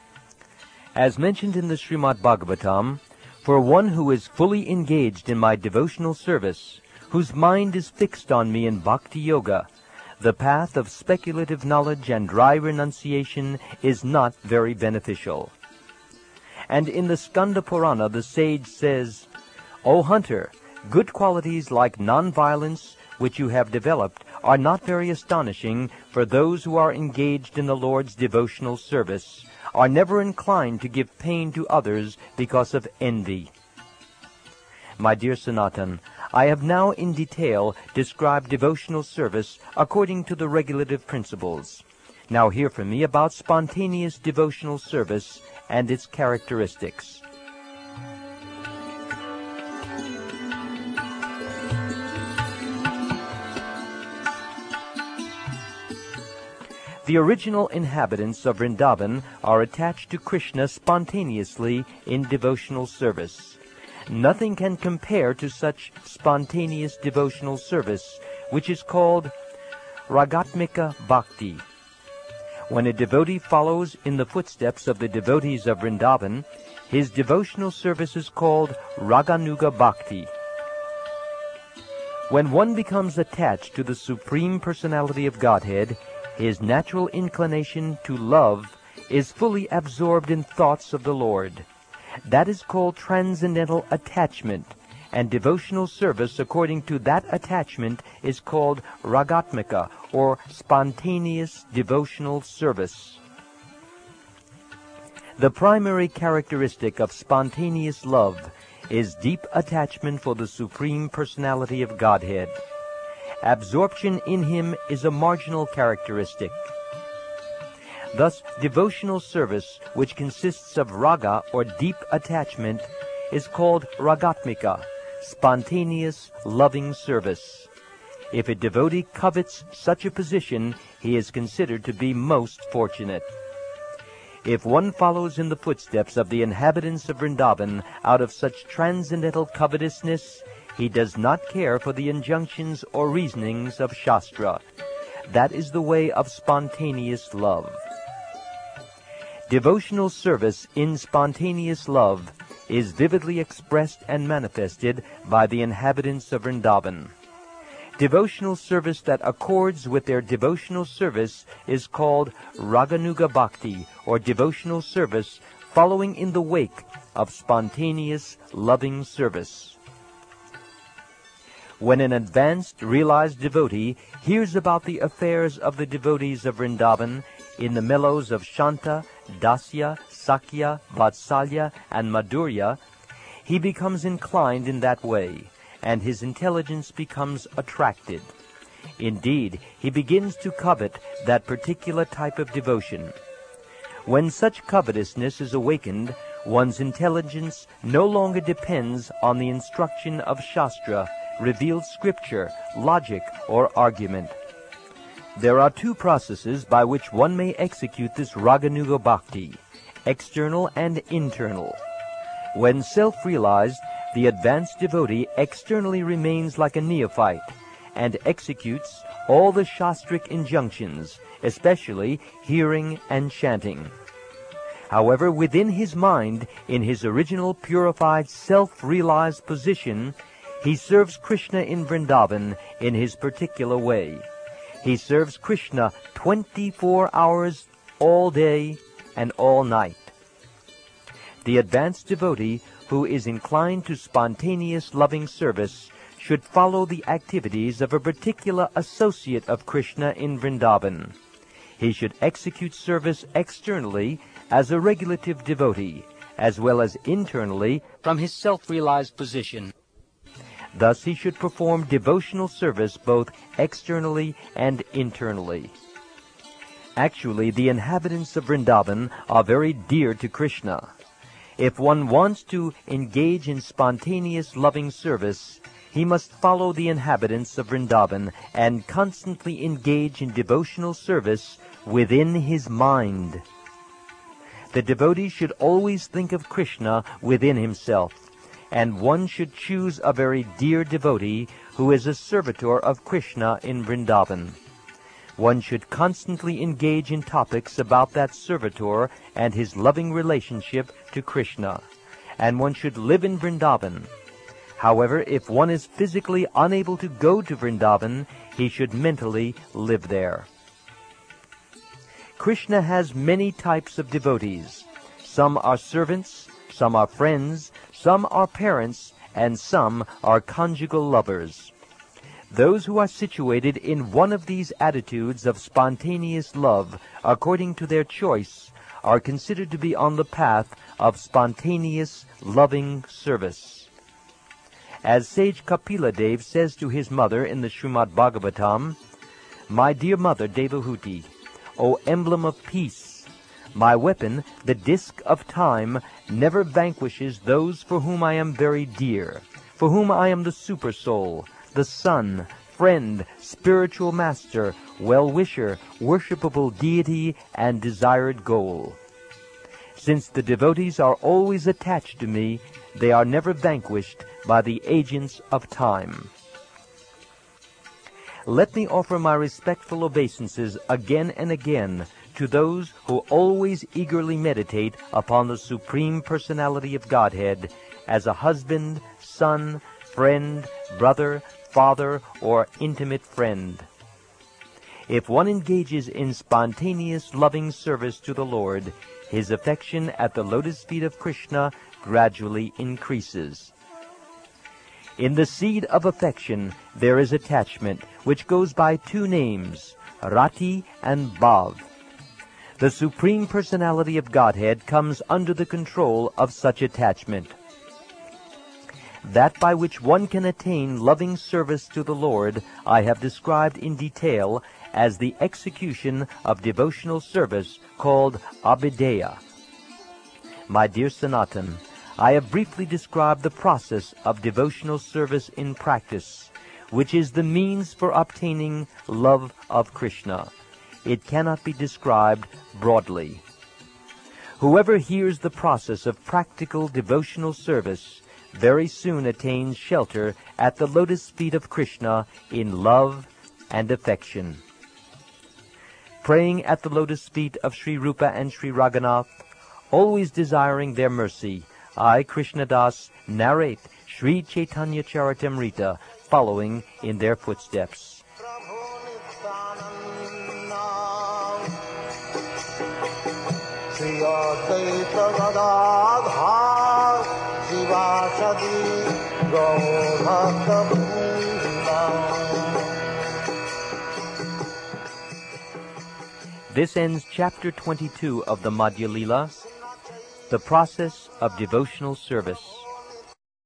As mentioned in the Srimad Bhagavatam, for one who is fully engaged in my devotional service, whose mind is fixed on me in bhakti yoga, the path of speculative knowledge and dry renunciation is not very beneficial. And in the Skanda Purana, the sage says, O hunter, good qualities like nonviolence, which you have developed, are not very astonishing, for those who are engaged in the Lord's devotional service are never inclined to give pain to others because of envy. My dear Sanatan, I have now in detail described devotional service according to the regulative principles. Now hear from me about spontaneous devotional service and its characteristics. The original inhabitants of Vrindavan are attached to Krishna spontaneously in devotional service. Nothing can compare to such spontaneous devotional service, which is called Ragatmika Bhakti. When a devotee follows in the footsteps of the devotees of Vrindavan, his devotional service is called Raganuga Bhakti. When one becomes attached to the Supreme Personality of Godhead, his natural inclination to love is fully absorbed in thoughts of the Lord. That is called transcendental attachment, and devotional service according to that attachment is called Ragatmika, or spontaneous devotional service. The primary characteristic of spontaneous love is deep attachment for the Supreme Personality of Godhead. Absorption in him is a marginal characteristic. Thus, devotional service, which consists of raga or deep attachment, is called ragatmika, spontaneous, loving service. If a devotee covets such a position, he is considered to be most fortunate. If one follows in the footsteps of the inhabitants of Vrindavan out of such transcendental covetousness, he does not care for the injunctions or reasonings of Shastra. That is the way of spontaneous love. Devotional service in spontaneous love is vividly expressed and manifested by the inhabitants of Vrindavan. Devotional service that accords with their devotional service is called Raganuga Bhakti, or devotional service following in the wake of spontaneous, loving service. When an advanced, realized devotee hears about the affairs of the devotees of Vrindavan in the mellows of Shanta, Dasya, Sakya, Vatsalya, and Madhurya, he becomes inclined in that way, and his intelligence becomes attracted. Indeed, he begins to covet that particular type of devotion. When such covetousness is awakened, one's intelligence no longer depends on the instruction of Shastra, revealed scripture, logic, or argument. There are two processes by which one may execute this Raganuga Bhakti, external and internal. When self-realized, the advanced devotee externally remains like a neophyte and executes all the Shastric injunctions, especially hearing and chanting. However, within his mind, in his original purified self-realized position, he serves Krishna in Vrindavan in his particular way. He serves Krishna twenty-four hours all day and all night. The advanced devotee who is inclined to spontaneous loving service should follow the activities of a particular associate of Krishna in Vrindavan. He should execute service externally as a regulative devotee, as well as internally from his self-realized position. Thus he should perform devotional service both externally and internally. Actually, the inhabitants of Vrindavan are very dear to Krishna. If one wants to engage in spontaneous loving service, he must follow the inhabitants of Vrindavan and constantly engage in devotional service within his mind. The devotee should always think of Krishna within himself, and one should choose a very dear devotee who is a servitor of Krishna in Vrindavan. One should constantly engage in topics about that servitor and his loving relationship to Krishna, and one should live in Vrindavan. However, if one is physically unable to go to Vrindavan, he should mentally live there. Krishna has many types of devotees. Some are servants, some are friends, some are parents, and some are conjugal lovers. Those who are situated in one of these attitudes of spontaneous love, according to their choice, are considered to be on the path of spontaneous, loving service. As sage Kapila Dev says to his mother in the Srimad Bhagavatam, "My dear mother Devahuti, O emblem of peace, my weapon, the disk of time, never vanquishes those for whom I am very dear, for whom I am the super-soul, the son, friend, spiritual master, well-wisher, worshipable deity, and desired goal. Since the devotees are always attached to me, they are never vanquished by the agents of time." Let me offer my respectful obeisances again and again to those who always eagerly meditate upon the Supreme Personality of Godhead as a husband, son, friend, brother, father, or intimate friend. If one engages in spontaneous loving service to the Lord, his affection at the lotus feet of Krishna gradually increases. In the seed of affection there is attachment, which goes by two names, Rati and Bhav. The Supreme Personality of Godhead comes under the control of such attachment. That by which one can attain loving service to the Lord I have described in detail as the execution of devotional service called Abhideya. My dear Sanatan, I have briefly described the process of devotional service in practice, which is the means for obtaining love of Krishna. It cannot be described broadly. Whoever hears the process of practical devotional service very soon attains shelter at the lotus feet of Krishna in love and affection. Praying at the lotus feet of Sri Rupa and Sri Raghunath, always desiring their mercy, I, Krishnadas, narrate Sri Chaitanya Charitamrita following in their footsteps. Shri Advaita Gadadhar Shivasadi Gaur Bhakta Vrinda. This ends chapter twenty-two of the Madhya Lila, the process of devotional service.